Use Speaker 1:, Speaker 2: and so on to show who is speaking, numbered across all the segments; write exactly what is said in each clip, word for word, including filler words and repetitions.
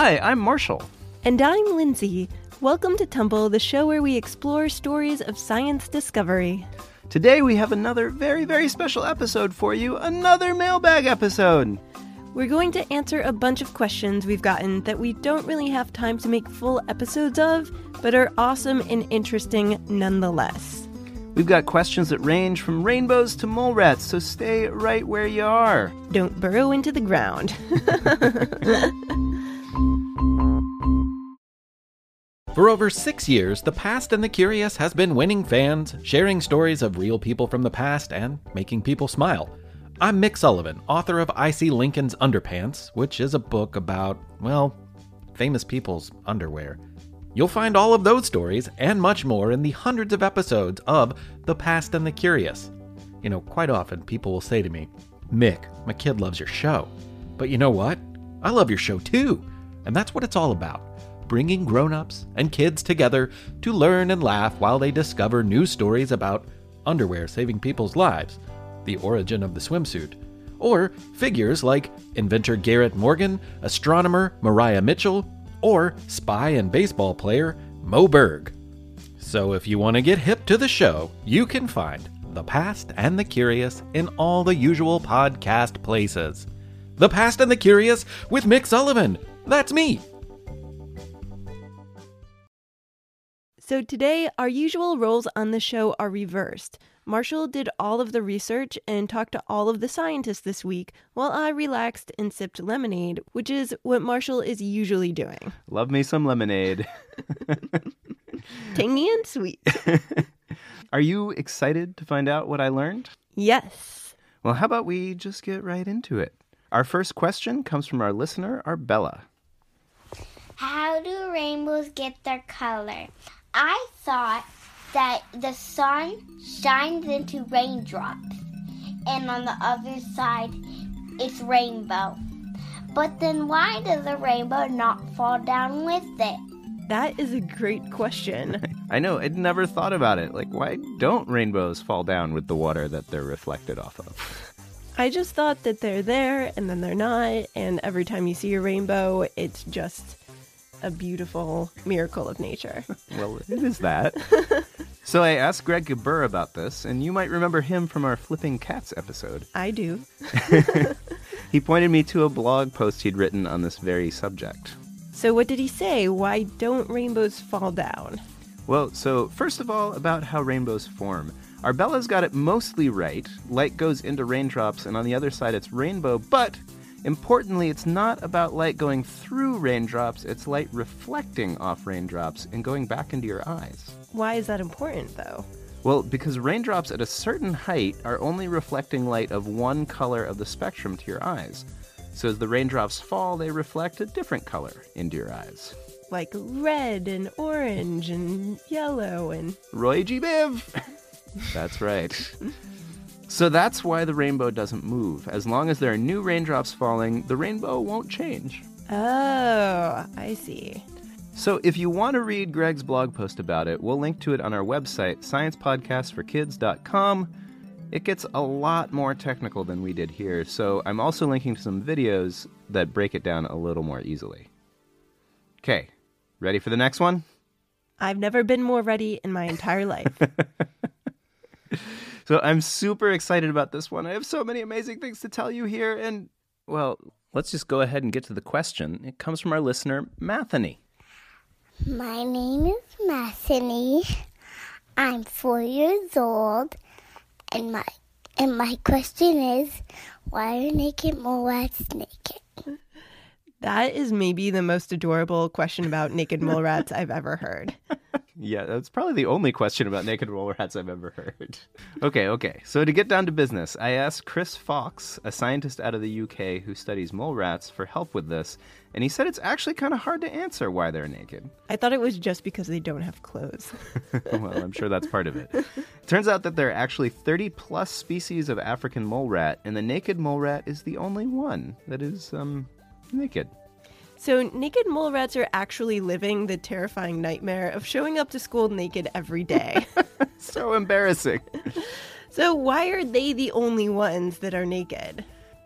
Speaker 1: Hi, I'm Marshall.
Speaker 2: And I'm Lindsay. Welcome to Tumble, the show where we explore stories of science discovery.
Speaker 1: Today we have another very, very special episode for you, another mailbag episode.
Speaker 2: We're going to answer a bunch of questions we've gotten that we don't really have time to make full episodes of, but are awesome and interesting nonetheless.
Speaker 1: We've got questions that range from rainbows to mole rats, so stay right where you are.
Speaker 2: Don't burrow into the ground.
Speaker 3: For over six years, The Past and the Curious has been winning fans, sharing stories of real people from the past, and making people smile. I'm Mick Sullivan, author of I See Lincoln's Underpants, which is a book about, well, famous people's underwear. You'll find all of those stories and much more in the hundreds of episodes of The Past and the Curious. You know, quite often people will say to me, Mick, my kid loves your show. But you know what? I love your show too. And that's what it's all about. Bringing grown-ups and kids together to learn and laugh while they discover new stories about underwear saving people's lives, the origin of the swimsuit, or figures like inventor Garrett Morgan, astronomer Mariah Mitchell, or spy and baseball player Moe Berg. So if you want to get hip to the show, you can find The Past and the Curious in all the usual podcast places. The Past and the Curious with Mick Sullivan. That's me.
Speaker 2: So today, our usual roles on the show are reversed. Marshall did all of the research and talked to all of the scientists this week, while I relaxed and sipped lemonade, which is what Marshall is usually doing.
Speaker 1: Love me some lemonade.
Speaker 2: Tangy and sweet.
Speaker 1: Are you excited to find out what I learned?
Speaker 2: Yes.
Speaker 1: Well, how about we just get right into it? Our first question comes from our listener, Arbella.
Speaker 4: How do rainbows get their color? I thought that the sun shines into raindrops, and on the other side, it's rainbow. But then why does the rainbow not fall down with it?
Speaker 2: That is a great question.
Speaker 1: I know, I'd never thought about it. Like, why don't rainbows fall down with the water that they're reflected off of?
Speaker 2: I just thought that they're there, and then they're not, and every time you see a rainbow, it's just a beautiful miracle of nature.
Speaker 1: Well, it is that. So I asked Greg Gabur about this, and you might remember him from our Flipping Cats episode.
Speaker 2: I do.
Speaker 1: He pointed me to a blog post he'd written on this very subject.
Speaker 2: So what did he say? Why don't rainbows fall down?
Speaker 1: Well, so first of all, about how rainbows form. Arbella's got it mostly right. Light goes into raindrops, and on the other side it's rainbow, but importantly, it's not about light going through raindrops, it's light reflecting off raindrops and going back into your eyes.
Speaker 2: Why is that important, though?
Speaker 1: Well, because raindrops at a certain height are only reflecting light of one color of the spectrum to your eyes. So as the raindrops fall, they reflect a different color into your eyes.
Speaker 2: Like red and orange and yellow and...
Speaker 1: Roy G. Biv! That's right. So that's why the rainbow doesn't move. As long as there are new raindrops falling, the rainbow won't change.
Speaker 2: Oh, I see.
Speaker 1: So if you want to read Greg's blog post about it, we'll link to it on our website, science podcast for kids dot com. It gets a lot more technical than we did here, so I'm also linking to some videos that break it down a little more easily. Okay, ready for the next one?
Speaker 2: I've never been more ready in my entire life.
Speaker 1: So I'm super excited about this one. I have so many amazing things to tell you here. And, well, let's just go ahead and get to the question. It comes from our listener, Matheny.
Speaker 4: My name is Matheny. I'm four years old. And my and my question is, why are naked mole rats naked?
Speaker 2: That is maybe the most adorable question about naked mole rats I've ever heard.
Speaker 1: Yeah, that's probably the only question about naked mole rats I've ever heard. Okay, okay. So to get down to business, I asked Chris Fox, a scientist out of the U K who studies mole rats, for help with this. And he said it's actually kind of hard to answer why they're naked.
Speaker 2: I thought it was just because they don't have clothes.
Speaker 1: Well, I'm sure that's part of it. Turns out that there are actually thirty plus species of African mole rat, and the naked mole rat is the only one that is, um, naked.
Speaker 2: So naked mole rats are actually living the terrifying nightmare of showing up to school naked every day.
Speaker 1: So embarrassing.
Speaker 2: So why are they the only ones that are naked?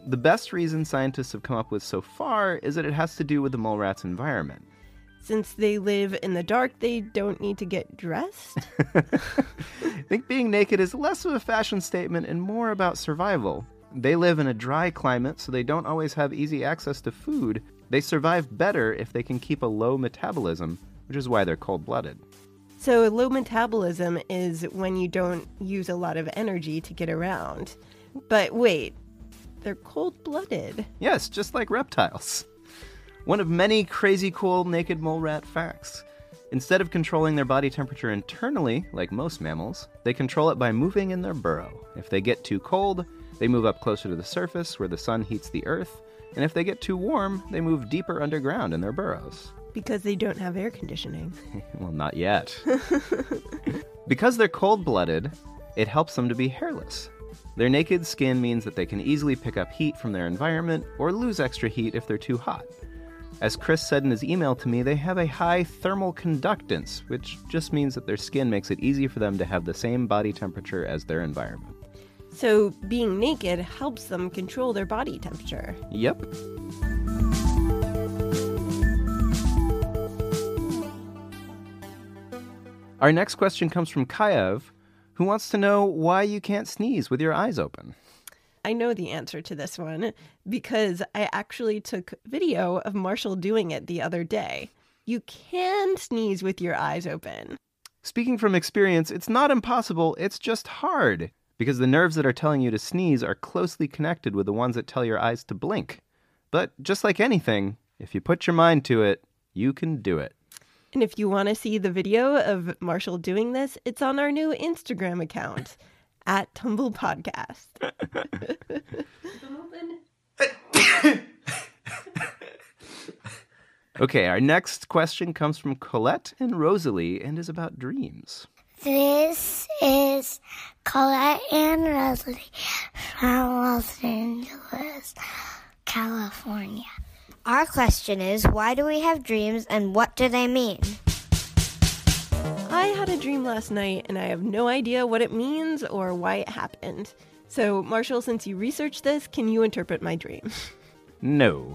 Speaker 1: The best reason scientists have come up with so far is that it has to do with the mole rat's environment.
Speaker 2: Since they live in the dark, they don't need to get dressed?
Speaker 1: I think being naked is less of a fashion statement and more about survival. They live in a dry climate, so they don't always have easy access to food. They survive better if they can keep a low metabolism, which is why they're cold-blooded.
Speaker 2: So low metabolism is when you don't use a lot of energy to get around. But wait, they're cold-blooded.
Speaker 1: Yes, just like reptiles. One of many crazy cool naked mole rat facts. Instead of controlling their body temperature internally, like most mammals, they control it by moving in their burrow. If they get too cold, they move up closer to the surface where the sun heats the earth. And if they get too warm, they move deeper underground in their burrows.
Speaker 2: Because they don't have air conditioning.
Speaker 1: Well, not yet. Because they're cold-blooded, it helps them to be hairless. Their naked skin means that they can easily pick up heat from their environment or lose extra heat if they're too hot. As Chris said in his email to me, they have a high thermal conductance, which just means that their skin makes it easy for them to have the same body temperature as their environment.
Speaker 2: So being naked helps them control their body temperature.
Speaker 1: Yep. Our next question comes from Kayev, who wants to know why you can't sneeze with your eyes open.
Speaker 2: I know the answer to this one because I actually took video of Marshall doing it the other day. You can sneeze with your eyes open.
Speaker 1: Speaking from experience, it's not impossible, it's just hard, because the nerves that are telling you to sneeze are closely connected with the ones that tell your eyes to blink. But just like anything, if you put your mind to it, you can do it.
Speaker 2: And if you want to see the video of Marshall doing this, it's on our new Instagram account. At Tumble Podcast.
Speaker 1: Okay, our next question comes from Colette and Rosalie and is about dreams.
Speaker 4: This is Colette and Rosalie from Los Angeles, California. Our question is, why do we have dreams and what do they mean?
Speaker 2: I had a dream last night, and I have no idea what it means or why it happened. So, Marshall, since you researched this, can you interpret my dream?
Speaker 1: No.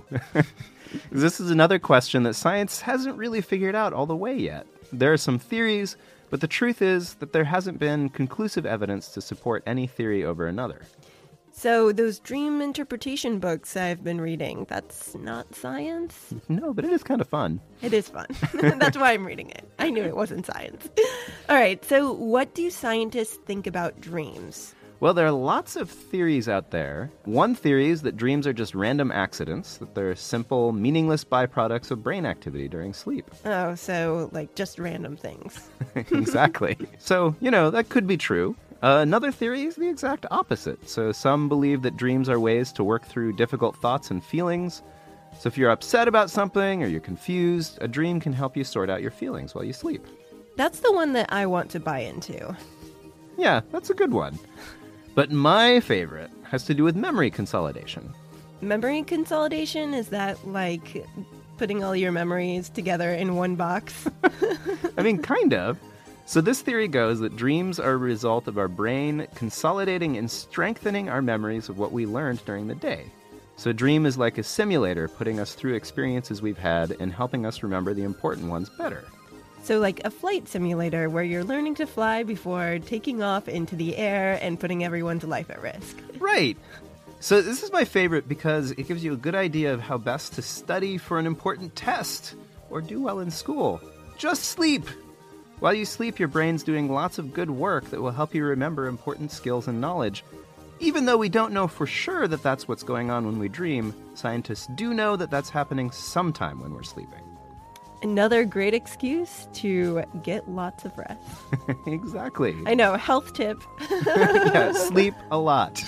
Speaker 1: This is another question that science hasn't really figured out all the way yet. There are some theories, but the truth is that there hasn't been conclusive evidence to support any theory over another.
Speaker 2: So, those dream interpretation books I've been reading, that's not science?
Speaker 1: No, but it is kind of fun.
Speaker 2: It is fun. That's why I'm reading it. I knew it wasn't science. All right, so what do scientists think about dreams?
Speaker 1: Well, there are lots of theories out there. One theory is that dreams are just random accidents, that they're simple, meaningless byproducts of brain activity during sleep.
Speaker 2: Oh, so, like, just random things.
Speaker 1: Exactly. So, you know, that could be true. Uh, another theory is the exact opposite. So some believe that dreams are ways to work through difficult thoughts and feelings. So if you're upset about something or you're confused, a dream can help you sort out your feelings while you sleep.
Speaker 2: That's the one that I want to buy into.
Speaker 1: Yeah, that's a good one. But my favorite has to do with memory consolidation.
Speaker 2: Memory consolidation? Is that like putting all your memories together in one box?
Speaker 1: I mean, kind of. So this theory goes that dreams are a result of our brain consolidating and strengthening our memories of what we learned during the day. So a dream is like a simulator putting us through experiences we've had and helping us remember the important ones better.
Speaker 2: So like a flight simulator where you're learning to fly before taking off into the air and putting everyone's life at risk.
Speaker 1: Right. So this is my favorite because it gives you a good idea of how best to study for an important test or do well in school. Just sleep. While you sleep, your brain's doing lots of good work that will help you remember important skills and knowledge. Even though we don't know for sure that that's what's going on when we dream, scientists do know that that's happening sometime when we're sleeping.
Speaker 2: Another great excuse to get lots of rest.
Speaker 1: Exactly.
Speaker 2: I know, health tip.
Speaker 1: Yeah, sleep a lot.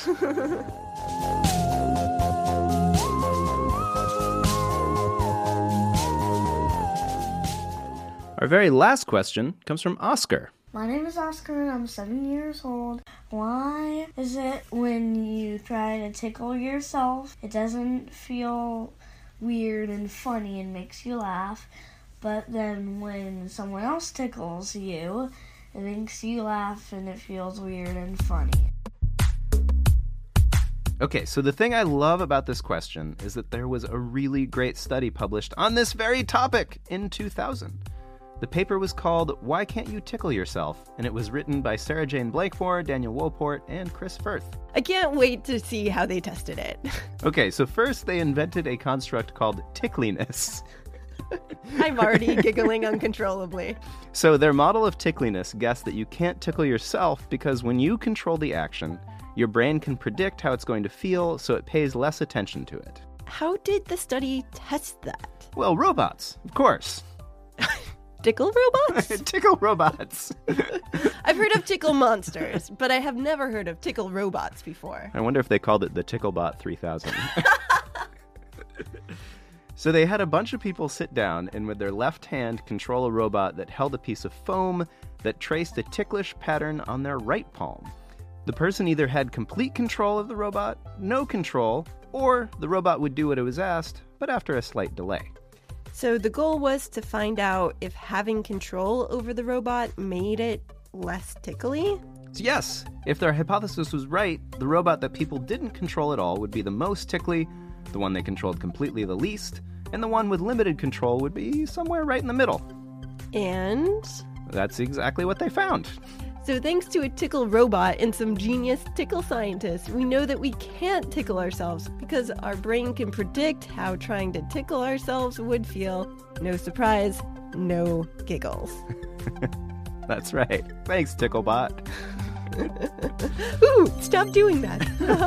Speaker 1: Our very last question comes from Oscar.
Speaker 5: My name is Oscar and I'm seven years old. Why is it when you try to tickle yourself, it doesn't feel weird and funny and makes you laugh, but then when someone else tickles you, it makes you laugh and it feels weird and funny?
Speaker 1: Okay, so the thing I love about this question is that there was a really great study published on this very topic in two thousand. The paper was called Why Can't You Tickle Yourself? And it was written by Sarah Jane Blakemore, Daniel Wolport, and Chris Firth.
Speaker 2: I can't wait to see how they tested it.
Speaker 1: Okay, so first they invented a construct called tickliness.
Speaker 2: I'm already giggling uncontrollably.
Speaker 1: So their model of tickliness guessed that you can't tickle yourself because when you control the action, your brain can predict how it's going to feel, so it pays less attention to it.
Speaker 2: How did the study test that?
Speaker 1: Well, robots, of course.
Speaker 2: Tickle robots?
Speaker 1: Tickle robots.
Speaker 2: I've heard of tickle monsters, but I have never heard of tickle robots before.
Speaker 1: I wonder if they called it the Ticklebot three thousand. So they had a bunch of people sit down and with their left hand control a robot that held a piece of foam that traced a ticklish pattern on their right palm. The person either had complete control of the robot, no control, or the robot would do what it was asked, but after a slight delay.
Speaker 2: So the goal was to find out if having control over the robot made it less tickly?
Speaker 1: So yes, if their hypothesis was right, the robot that people didn't control at all would be the most tickly, the one they controlled completely the least, and the one with limited control would be somewhere right in the middle.
Speaker 2: And?
Speaker 1: That's exactly what they found.
Speaker 2: So thanks to a tickle robot and some genius tickle scientists, we know that we can't tickle ourselves because our brain can predict how trying to tickle ourselves would feel. No surprise, no giggles.
Speaker 1: That's right. Thanks, Ticklebot.
Speaker 2: Ooh, stop doing that.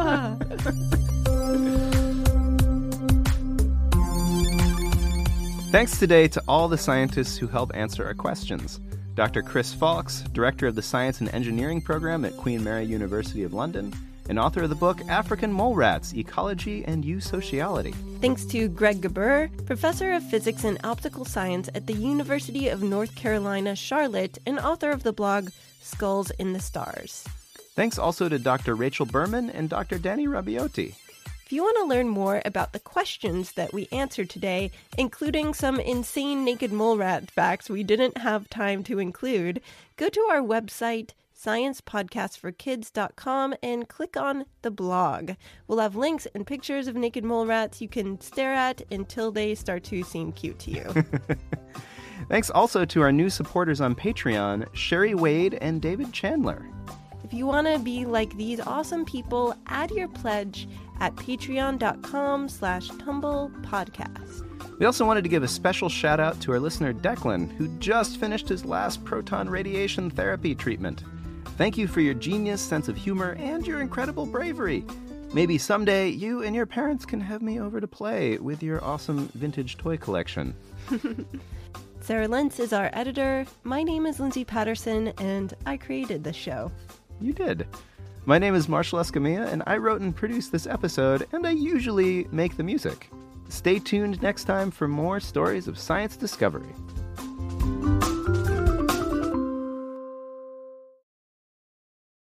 Speaker 1: Thanks today to all the scientists who help answer our questions. Doctor Chris Fawkes, director of the Science and Engineering program at Queen Mary University of London, and author of the book African Mole Rats, Ecology and Eusociality.
Speaker 2: Thanks to Greg Gabur, professor of physics and optical science at the University of North Carolina, Charlotte, and author of the blog Skulls in the Stars.
Speaker 1: Thanks also to Doctor Rachel Berman and Doctor Danny Rabioti.
Speaker 2: If you want to learn more about the questions that we answered today, including some insane naked mole rat facts we didn't have time to include, go to our website, science podcast for kids dot com, and click on the blog. We'll have links and pictures of naked mole rats you can stare at until they start to seem cute to you.
Speaker 1: Thanks also to our new supporters on Patreon, Sherry Wade and David Chandler.
Speaker 2: If you want to be like these awesome people, add your pledge at patreon.com slash tumble podcast.
Speaker 1: We also wanted to give a special shout out to our listener Declan, who just finished his last proton radiation therapy treatment. Thank you for your genius sense of humor and your incredible bravery. Maybe someday you and your parents can have me over to play with your awesome vintage toy collection.
Speaker 2: Sarah Lentz is our editor. My name is Lindsay Patterson, and I created this show.
Speaker 1: You did. My name is Marshall Escamilla, and I wrote and produced this episode, and I usually make the music. Stay tuned next time for more stories of science discovery.